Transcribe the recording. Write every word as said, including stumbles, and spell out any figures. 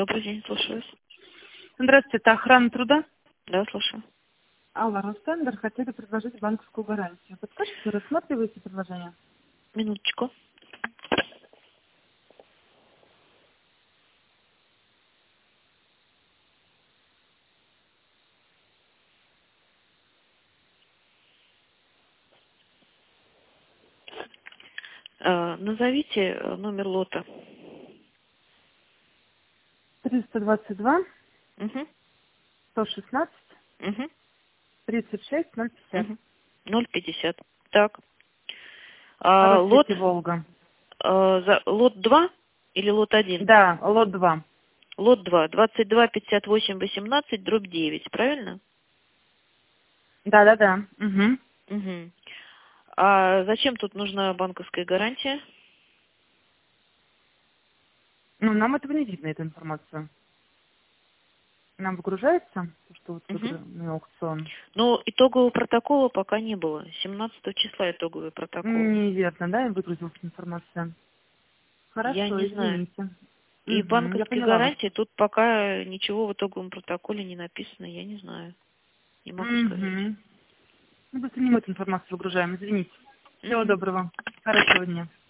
Добрый день, слушаю вас. Здравствуйте, это охрана труда? Да, слушаю. Алла, Ростендер, хотели предложить банковскую гарантию. Подскажите, рассматриваете предложение? Минуточку. Э, назовите э, номер лота. триста двадцать два, Угу, сто шестнадцать, угу, тридцать шесть, ноль пятьдесят. угу. ноль пятьдесят. Так. А, лот, Россети Волга. э, за, лот два или лот один? Да, лот два. Лот два. двадцать два пятьдесят восемь восемнадцать дробь девять, правильно? Да, да, да. Угу. Угу. А зачем тут нужна банковская гарантия? Ну, нам этого не видно, эту информацию. Нам выгружается, то, что вот Угу. выигранный аукцион. Ну, итогового протокола пока не было. семнадцатого числа итоговый протокол. Неверно, да, выгрузилась информация. Я Хорошо, не знаю. извините. И Угу, я банковские поняла вас. гарантии, тут пока ничего в итоговом протоколе не написано, я не знаю. Не могу сказать. Угу. Мы быстро не мы эту информацию выгружаем, извините. Всего Мгм. доброго. Хорошего дня.